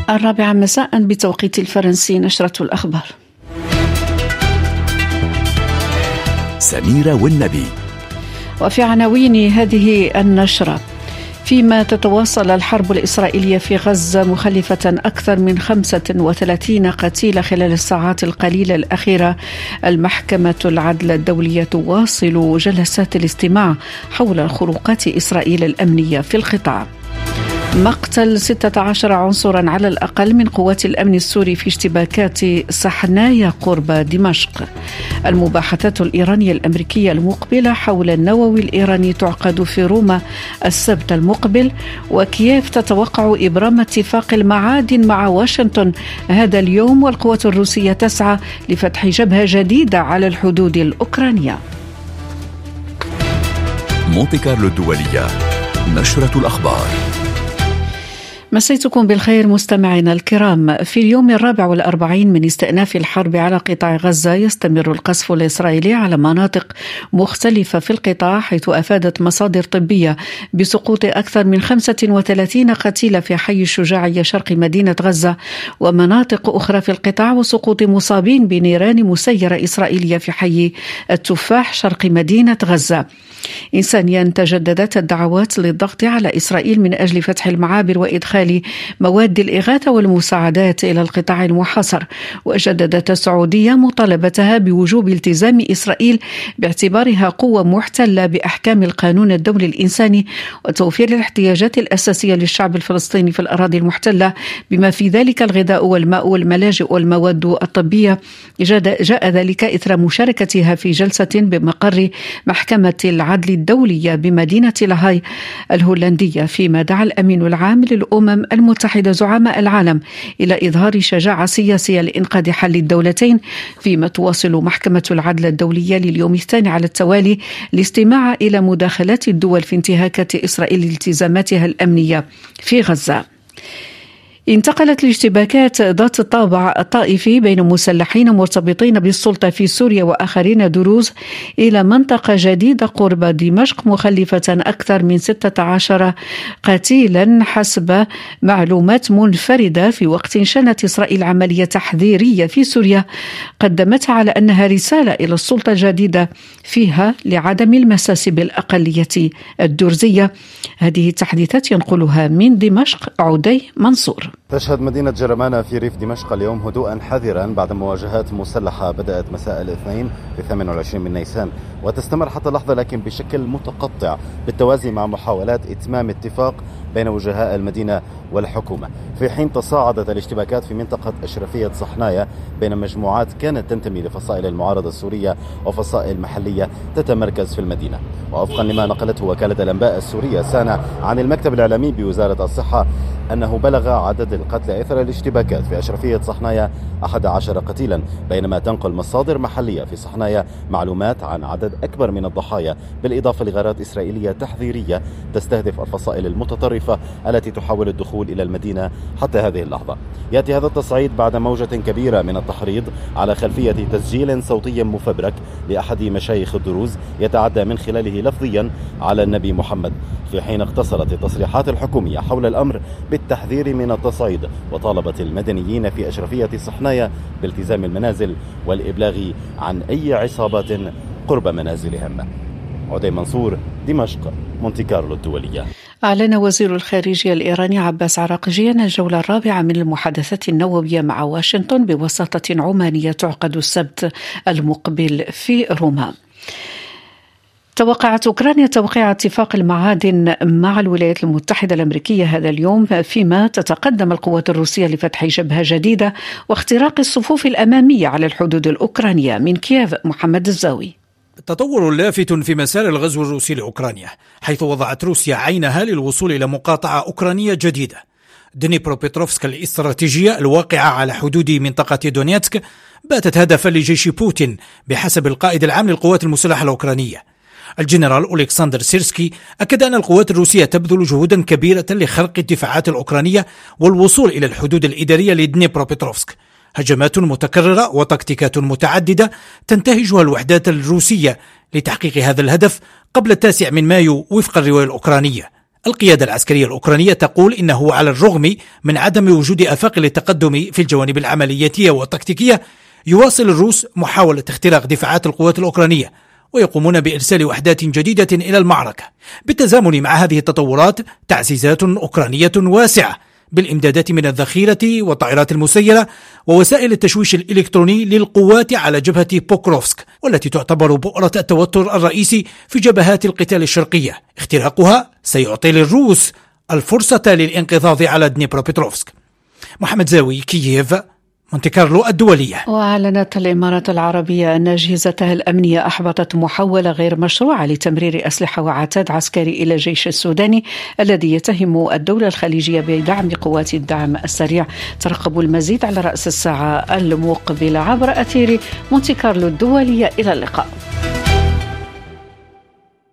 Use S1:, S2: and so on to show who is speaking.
S1: الرابعة مساء بتوقيت الفرنسي، نشرة الأخبار.
S2: سميرة والنبي.
S1: وفي عناوين هذه النشرة: فيما تتواصل الحرب الإسرائيلية في غزة مخلفة أكثر من 35 قتيل خلال الساعات القليلة الأخيرة، المحكمة العدل الدولية تواصل جلسات الاستماع حول خروقات إسرائيل الأمنية في القطاع. مقتل 16 عنصرا على الأقل من قوات الأمن السوري في اشتباكات صحنايا قرب دمشق. المباحثات الإيرانية الأمريكية المقبلة حول النووي الإيراني تعقد في روما السبت المقبل، وكييف تتوقع إبرام اتفاق المعادن مع واشنطن هذا اليوم، والقوات الروسية تسعى لفتح جبهة جديدة على الحدود الأوكرانية.
S2: مونتي كارلو الدولية، نشرة الأخبار.
S1: مسيتكم بالخير مستمعينا الكرام. في اليوم 44 من استئناف الحرب على قطاع غزة، يستمر القصف الإسرائيلي على مناطق مختلفة في القطاع، حيث أفادت مصادر طبية بسقوط أكثر من 35 قتيل في حي الشجاعية شرق مدينة غزة ومناطق أخرى في القطاع، وسقوط مصابين بنيران مسيرة إسرائيلية في حي التفاح شرق مدينة غزة. إنسانيا، تجددت الدعوات للضغط على إسرائيل من أجل فتح المعابر وإدخال مواد الإغاثة والمساعدات إلى القطاع المحاصر، وجددت السعودية مطالبتها بوجوب التزام إسرائيل باعتبارها قوة محتلة بأحكام القانون الدولي الإنساني وتوفير الاحتياجات الأساسية للشعب الفلسطيني في الأراضي المحتلة، بما في ذلك الغذاء والماء والملاجئ والمواد الطبية. جاء ذلك إثر مشاركتها في جلسة بمقر محكمة العدل الدولية بمدينة لاهاي الهولندية، فيما دعا الأمين العام للأمم المتحدة زعماء العالم إلى إظهار شجاعة سياسية لإنقاذ حل الدولتين، فيما تواصل محكمة العدل الدولية لليوم الثاني على التوالي الاستماع إلى مداخلات الدول في انتهاكات إسرائيل لالتزاماتها الأمنية في غزة. انتقلت الاشتباكات ذات الطابع الطائفي بين مسلحين مرتبطين بالسلطة في سوريا وآخرين دروز إلى منطقة جديدة قرب دمشق، مخلفة أكثر من 16 قتيلا حسب معلومات منفردة، في وقت شنت إسرائيل عملية تحذيرية في سوريا قدمتها على أنها رسالة إلى السلطة الجديدة فيها لعدم المساس بالأقلية الدرزية. هذه التحديثات ينقلها من دمشق عدي منصور.
S3: تشهد مدينة جرمانة في ريف دمشق اليوم هدوءا حذرا بعد مواجهات مسلحة بدأت مساء الاثنين في 28 من نيسان، وتستمر حتى اللحظة لكن بشكل متقطع بالتوازي مع محاولات إتمام اتفاق بين وجهاء المدينة والحكومة، في حين تصاعدت الاشتباكات في منطقة أشرفية صحنايا بين مجموعات كانت تنتمي لفصائل المعارضة السورية وفصائل محلية تتمركز في المدينة. ووفقا لما نقلته وكالة الأنباء السورية سانا عن المكتب الإعلامي بوزارة الصحة، أنه بلغ عدد القتلى إثر الاشتباكات في أشرفية صحنايا 11 قتيلا، بينما تنقل مصادر محلية في صحنايا معلومات عن عدد أكبر من الضحايا، بالإضافة لغارات إسرائيلية تحذيرية تستهدف الفصائل المتطرفة التي تحاول الدخول إلى المدينة حتى هذه اللحظة. يأتي هذا التصعيد بعد موجة كبيرة من التحريض على خلفية تسجيل صوتي مفبرك لأحد مشايخ الدروز يتعدى من خلاله لفظيا على النبي محمد، في حين اقتصرت التصريحات الحكومية حول الأمر بالتحذير من التصعيد، وطالبت المدنيين في أشرفية صحنايا بالتزام المنازل والإبلاغ عن أي عصابات قرب منازلهم. عدي منصور، دمشق، مونتي كارلو الدولية.
S1: أعلن وزير الخارجية الإيراني عباس عراقجي أن الجولة الرابعة من المحادثات النووية مع واشنطن بوساطة عمانية تعقد السبت المقبل في روما. توقعت أوكرانيا توقيع اتفاق المعادن مع الولايات المتحدة الأمريكية هذا اليوم، فيما تتقدم القوات الروسية لفتح جبهة جديدة واختراق الصفوف الأمامية على الحدود الأوكرانية. من كييف محمد الزاوي.
S4: تطور لافت في مسار الغزو الروسي لأوكرانيا، حيث وضعت روسيا عينها للوصول إلى مقاطعة أوكرانية جديدة، دنيبروبيتروفسك الاستراتيجية الواقعة على حدود منطقة دونيتسك، باتت هدفا لجيش بوتين بحسب القائد العام للقوات المسلحة الأوكرانية. الجنرال أولكسندر سيرسكي أكد أن القوات الروسية تبذل جهودا كبيرة لخرق الدفاعات الأوكرانية والوصول إلى الحدود الإدارية لدنيبروبيتروفسك. هجمات متكررة وتكتيكات متعددة تنتهجها الوحدات الروسية لتحقيق هذا الهدف قبل 9 من مايو وفق الرواية الأوكرانية. القيادة العسكرية الأوكرانية تقول إنه على الرغم من عدم وجود آفاق للتقدم في الجوانب العملياتية والتكتيكية، يواصل الروس محاولة اختراق دفاعات القوات الأوكرانية ويقومون بإرسال وحدات جديدة إلى المعركة. بالتزامن مع هذه التطورات تعزيزات أوكرانية واسعة بالإمدادات من الذخيرة والطائرات المسيرة ووسائل التشويش الإلكتروني للقوات على جبهة بوكروفسك، والتي تعتبر بؤرة التوتر الرئيسي في جبهات القتال الشرقية. اختراقها سيعطي للروس الفرصة للانقضاض على دنيبروبيتروفسك. محمد زاوي، كييف، مونتي كارلو الدولية.
S1: وأعلنت الإمارات العربية أن أجهزتها الأمنية أحبطت محاولة غير مشروعة لتمرير أسلحة وعتاد عسكري إلى الجيش السوداني الذي يتهم الدولة الخليجية بدعم قوات الدعم السريع. ترقبوا المزيد على رأس الساعة المقبلة عبر أثير مونتي كارلو الدولية. إلى اللقاء.